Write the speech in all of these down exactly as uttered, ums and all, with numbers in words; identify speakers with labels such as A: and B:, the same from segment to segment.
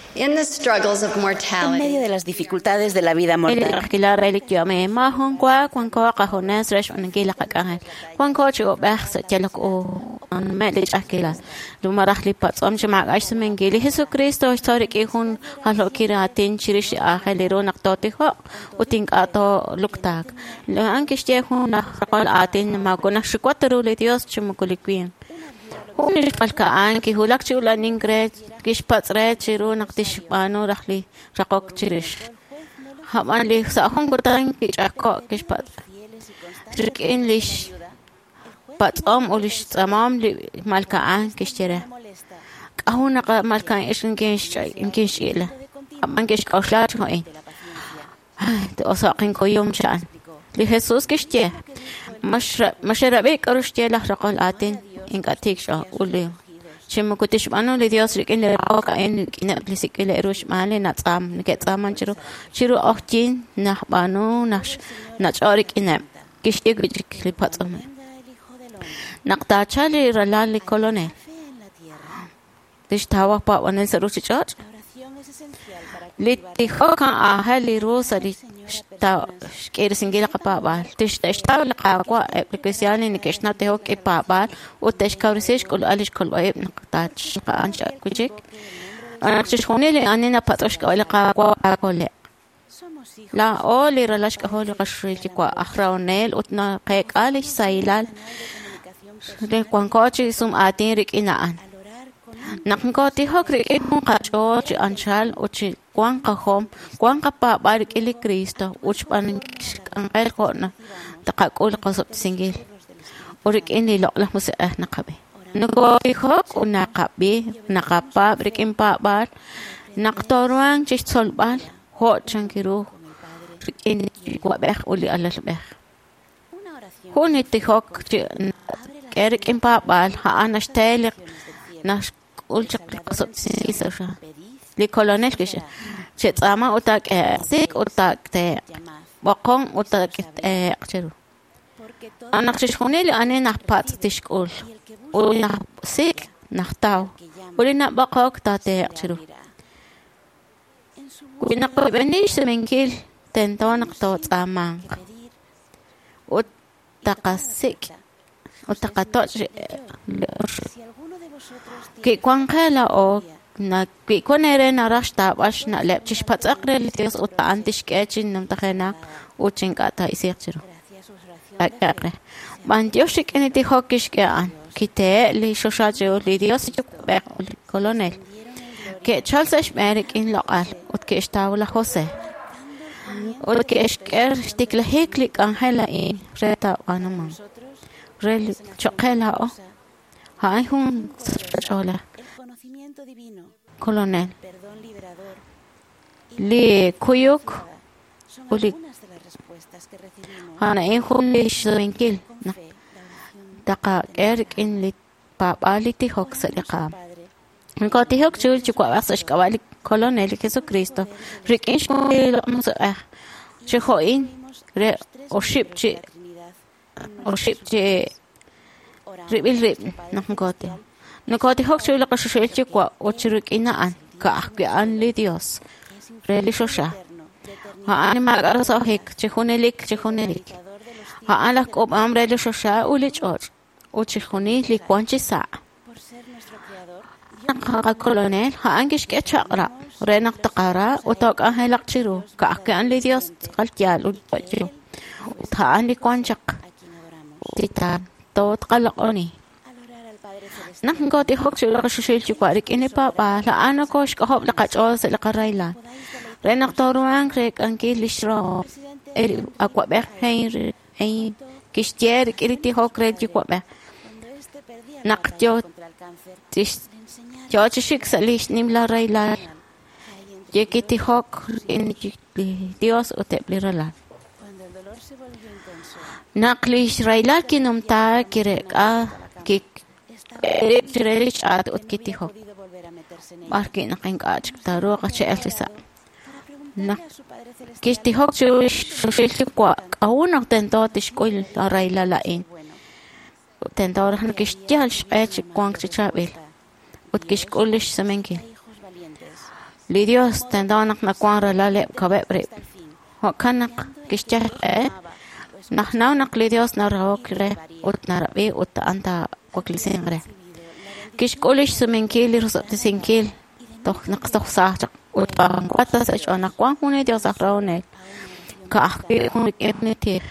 A: In the struggles of
B: En
A: mortality,
B: medio de las dificultades de la vida mortal.
C: Hunish palkaan ki hulak chula ningret kish patre chiru naktish pano rakli rakok chirish. Haman li sa hong kutang kish ako kish pat. Rikin lish pat om ulish tamam li malkaan kish chire. Kahuna ka malkaan ish nkish nkish ila. Haman kish kauslat hoin. To osakin ko yum chan. Li Jesus kish chire. Mashra mashrabik arush chire lah rakol atin. In Katisha, Uli. Chimukutish Mano, the Dios in the rock and Kinaplisicilla Rush Mali, not some, get some manchero, Chiro Ochin, Nahbano, Nash, Nachoric in them, Kishik Patsome. Nakta Charlie Ralali Colonel. This tower part one is a Ruchi church. Liti Hoka are highly rosary. Kere singila kapabal tish teshta la qaqwa application ni keshna te hok ipabal u tesh kawrisesh kul alish kul wayb naqtach qancha kujik ana tshkhone le anina patosh kawla qaqwa qaqole la oli relash kaholi qashri kwa akhrawnel utna qeq alish sailal de kwankochi sum atin rik inaan nakngoti hok rik ikun qacho chi anchal uchi Juan Cajom, Juan Capa, Barik Ili Cristo, which pan ang aircon, the Kakul Cosop Singil, Urik Inni Lokla Muse Nakabi. Nagoi Hok, Unakabi, Nakapa, Brikin Pabar, Naktorwang, Chisolbal, Hot Chankiru, Rikin Guabech, Uli Alasbech. Who need the Hok, Erik in Papal, Haana Stel, Nash Ulchak Cosop Singil. Li colonel kisha chetsama utak sik utak te baqong utak e chiru anak chishkhoneli ane nahpat tishkul uli nah sik nahtaw uli na baqok ta te chiru kuina qobenish semenkil tenton qtot amang utaqasik utaqatoch ki kwankhala o na kwikonere na rashta bash na lepchish patsaqre litis uta antish kechin nam takhena uchin kata isirchiru akre bandioshik eniti hokish ke an kite li shoshajo li dios be colonel ke chalsesh merik in loqal ut ke istawla jose ut ke esker stikla heklik an hela in reta anamang rel chokela o hay hun chola Colonel Li Kuyuk Uli Hana in Hulish Winkil Daka Eric in Lit Papaliti Hok Sadika Nkoti Hok Chul Chikwasash Kawali Colonel Jesucristo Rikish Musa Chihoin Re or ship chi or ship chi Ribil Rip Nakoti Nakoti hok chula kashushilchi kwa ochiruk inaan ka akyan li Dios relishosha haani magaros hik chihunelik chihunelik haala kob am relishosha ulich och ochihuni li kwanchi sa ka colonel haangish ke chaqra renak taqara utok ahelak chiru ka akyan li Dios qaltial uchi uthaan li kwanchak tita tot qalaqoni Nakngoti hok chula kashishil chikwarik inipa pa la ana kosh kahop la kachol sa lakaraylan. Renak toruang krek angki lishro eri akwabek hay hay kishtier kiriti hok krek chikwabek. Nakjo tish jo chishik sa lish nim la raylan. Yekiti hok in Dios utepliralan. Naklish raylan kinumta kirek a kik Rich at utkiti ho. Marki na king ach taro kache elsa. Na kisti hok shilti kwa kaunak tento tishkoil arayla lain. Tento han kistial shech kwang chichabil. Utkishkulish samenki. li Dios tendonak na kwara lale kabebre ho kanak kishja eh nah naunak li Dios na raokre ut na rabi ut anta kwaklisengre kish kolish sumenkil rusat sinkil toch naqsah sah ut qata sa chona kwa hune Dios akrone ka hun ibniti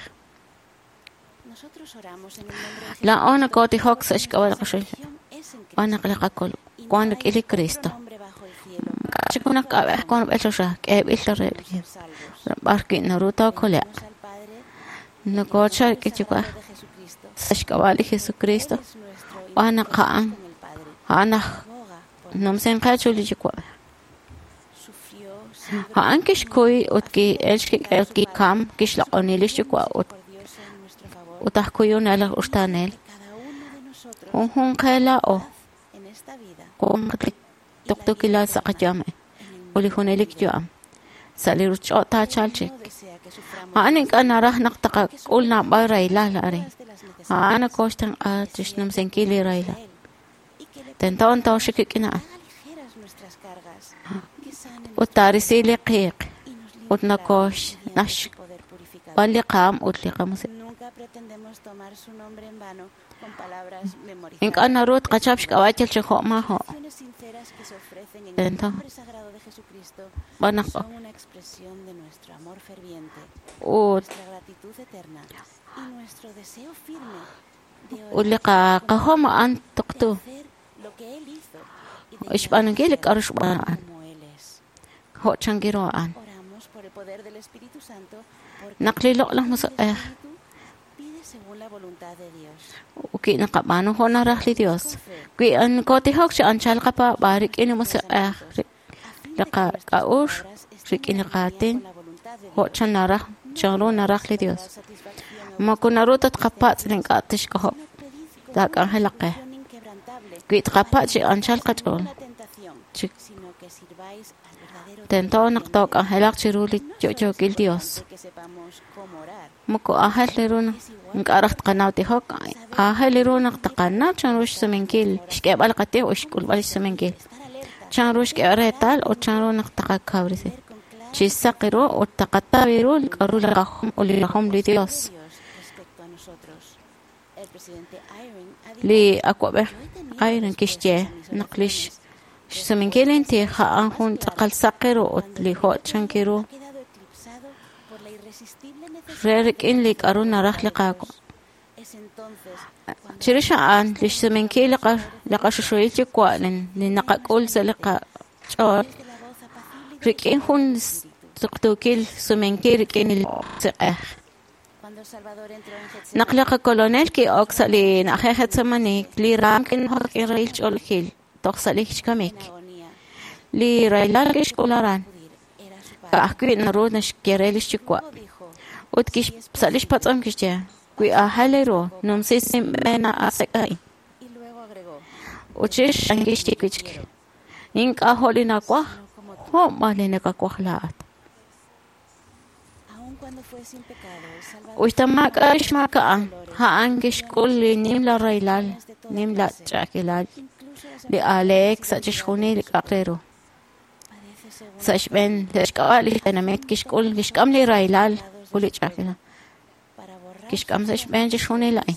C: la ona koti hox ashkawal qashay ana qalaqakol kwanak ili Cristo chikuna ka kon belosha ke bilore barki naruto kolya no kocha ke chikwa ashkawali Jesucristo ana qaan ana nomsen qachuli chikwa han kish koi utki elki elki kam kish la onilish chikwa ut utah koyona la ustanel un hun khala o kon Tokila sakajame, uli hunelik juam. Salir chota chalchik. Anik anarah naktaka ulna ba raila lari. Ana kostan a tishnam senkili raila. Tenton to shikikina. Utari sili qiq. Utna kosh nash. Bali qam utli qamus. Ink anarut qachapshk awachel chho ma ho. Entonces, van a una expresión de nuestro amor ferviente, nuestra gratitud eterna y nuestro deseo firme de hacer lo que él hizo y de como él es. Oramos por el poder del Espíritu Santo porque el Espíritu pide según la voluntad de Dios. Okay, nakapano ho narahli Dios. Kui an koti hok si anchal ka pa barik ini masa eh laka kaush rik ini katin ho chan narah changro narahli Dios. Mako narutat kapat sining katish ka ho dak ang halake. Kui kapat si anchal ka chol. Tento naktok ang halak chirulit jojo kil Dios. Mako ahal lerun ngaraht qanawti hok ahal lerun taqanna chanrush semenkil shkeb alqati ushkul bal semenkil chanrush keretal o chanrun taqakawrise chisaqiro o taqataviru qarul qahum ulihum li Dios li akwabe ayran kishje naqlish semenkil inti ha anhun taqal saqiro li ho chankiro Rerik in lik aruna rakhliqako. Chirisha an lish semenki liqa liqa shushoychi kwanin ni naqakul sa liqa chor. Rik in hun tuqtukil semenki rik in liqa. Naqliqa kolonel ki oksa li naqehet samanik li ramkin hok in rail cholkil toqsa li hishkamik. Li railal kish kularan. Kaakwi narod na shkirelish chikwa. Utkish salish patsam kishya. Kui ahalero num sisim mena asekai. Uchish angish tikwich. Ink aholina kwa. Ho malina ka kwahlaat. Uitamak aish makaan. Ha angish kulli nimla railal. Nimla chakilal. Li Alex achish huni li kakrero. Sash ben tashkawali tenamet kishkul kishkam li railal. Uli chakila. Kishkam sash ben jishuni lai.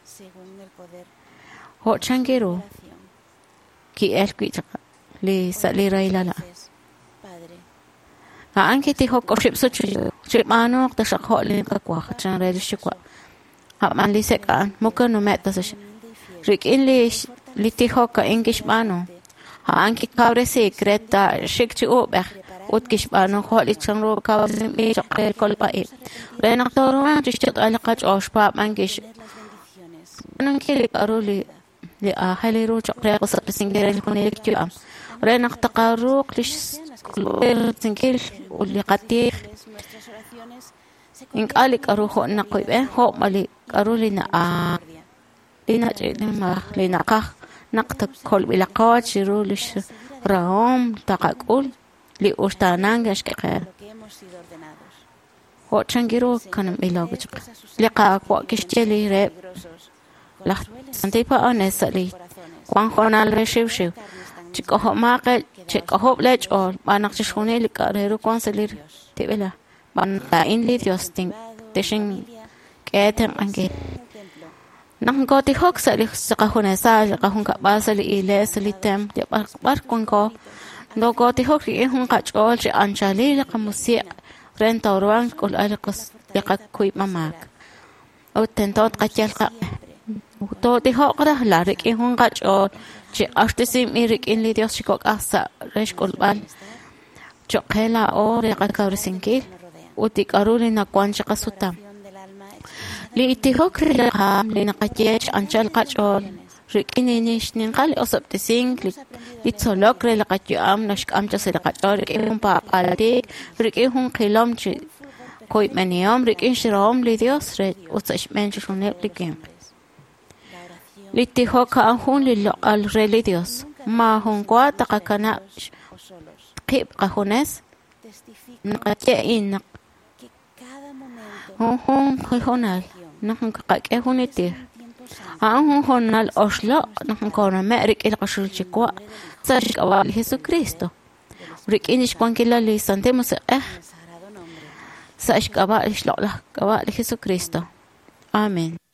C: Ho changiro. Ki elkwita li sali railala. Ha anki ti ho koship suchi. Chip manok ta shakho li kakwa chan redishikwa. Ha man li sekaan muka no meta sash. Rik in li li ti ho ka ingish mano. Ha anki kawre si kreta shikchi ubeh. Utkish bano kholi chanro kawzim e chaqel kolpai rena torwa tishtat alaqach oshpa mangish nankili aruli li ahaliru chaqel qasat singirel kunelik tuam rena taqarruq lish sinkil uli qatikh ink alik aruho naqibe ho mali aruli na a lina chidma lina qa naqta kol bilaqat shirulish raum taqaqul li ustananga shkaqer ho changiro kanam ilogich li qa kwa kishcheli re la santipa onesali kwan khonal re shiv shiv Chico Makel, Chico Hope Ledge or Banachunil, Carrero Consulir, Tibela, Ban in Lidios, Tishing, Gaten and Gate. Nang got the hawks at the Sakahunesal, Kahunka Basel, Iles, Litem, the Barconco, no got the hawk in Catch all, Anjali, Camusia, Rent or one, called Alicos, Yakaquip Mamak. O tentot Kachelka. To the hawk, Larik in Hunkach or Ashtisim Mirik in Lidios Chicok Asa, Reshkolban, Chokela or Yakakarisinki, Utik Arulina Quanchakasutam. Li itihok ham li nakajech anchal kachol rikinish ninkali osop tising li tsolok re lakajam nashkam cha sila kachol rikihun pa paladi rikihun kilom chi koit maniom rikin shirom li dios re usash menchunep likim li tihok ahun li al re li dios ma hun kwa takakana kip kahunes nakaje in hun hun honal نحن كقاك هونيتي عن هون الأشلاء نحن كنا مأرك إلى قشر الشقوة سأشك أوال يسوع كريستو ريك إنش كون كلا اللي سنتمس إه سأشك أوال إشلاء له أوال يسوع كريستو آمين